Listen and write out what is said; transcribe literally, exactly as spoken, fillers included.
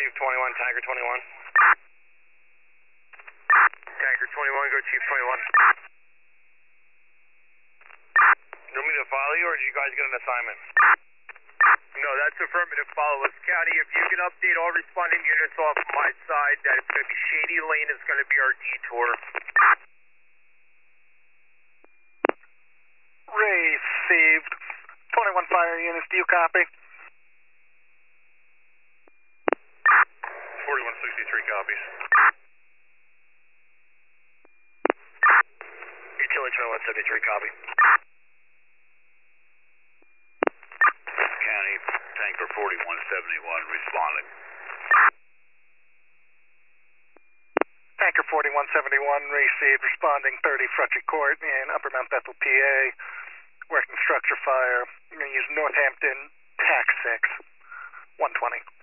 Chief twenty-one, Tanker twenty-one. Tanker twenty-one, go Chief twenty-one. You want me to follow you, or did you guys get an assignment? No, that's affirmative. Follow us, County. If you can update all responding units off my side, that it's going to be Shady Lane is going to be our detour. Received. twenty-one fire units, do you copy? forty-one sixty-three copies. Utility twenty-one seventy-three, copy. County, Tanker forty-one seventy-one responding. Tanker forty-one seventy-one, received, responding thirty Frutchy Court in Upper Mount Bethel, P A. Working structure fire. I'm going to use Northampton, T A C six, one twenty.